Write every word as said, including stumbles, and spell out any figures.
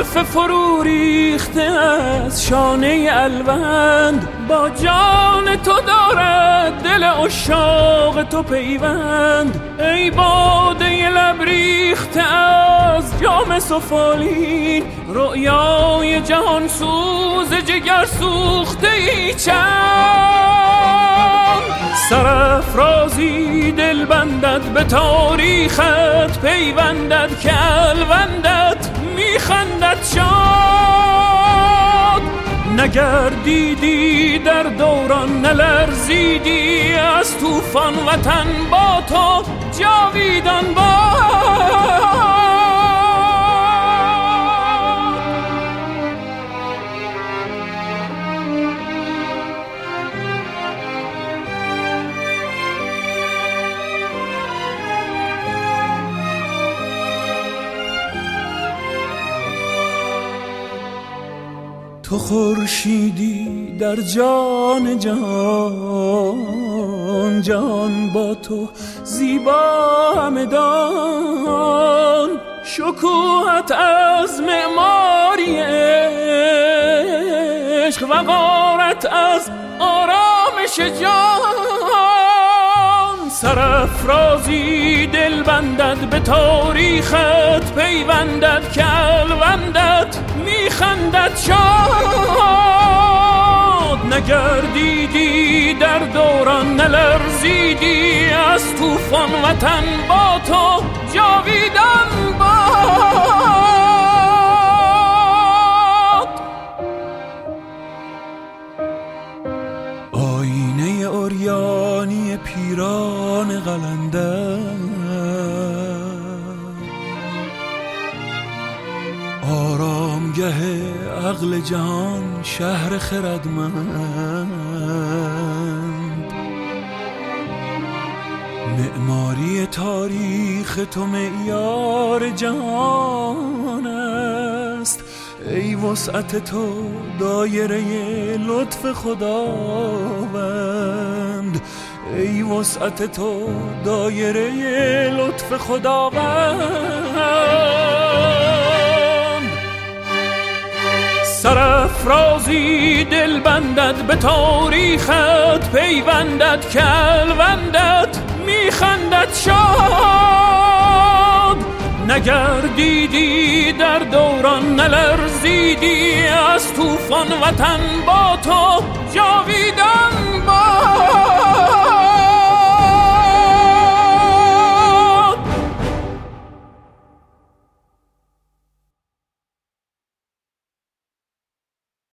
زلف فرو ریخته از شانه الوند، با جان تو دارد دل عشاق تو پیوند. ای باده لب ریخته از جام سفالین، رؤیای جهان سوز جگر سوخته ای چند. سرافرازی دل بندد به تاریخت پیوندد که الوندت میخندد شاد. نگردیدی در دوران نلرزیدی، از طوفان وطن با تو جاویدان باد. تو خورشیدی در جان جان، جان با تو زیبا همدان. شکوهت از معماری عشق، وقارت از آرامش جان. سرافرازی دل بندد به تاریخت پیوندد که الوندت میخندد شاد. نگردیدی در دوران نلرزیدی، از طوفان وطن با تو جاویدان باد. آینه عریانی پیران قلندر، آرامگه عقل جهان شهر خردمند. معماری تاریخ تو معیار جهان است. ای وسعت تو دایره لطف خداوند، ای وسعت تو دایره لطف خداوند. سرافرازی دل بندد به تاریخت پیوندد که الوندت میخندد شاد. نگردیدی در دوران نلرزیدی، از طوفان وطن با تو جاویدان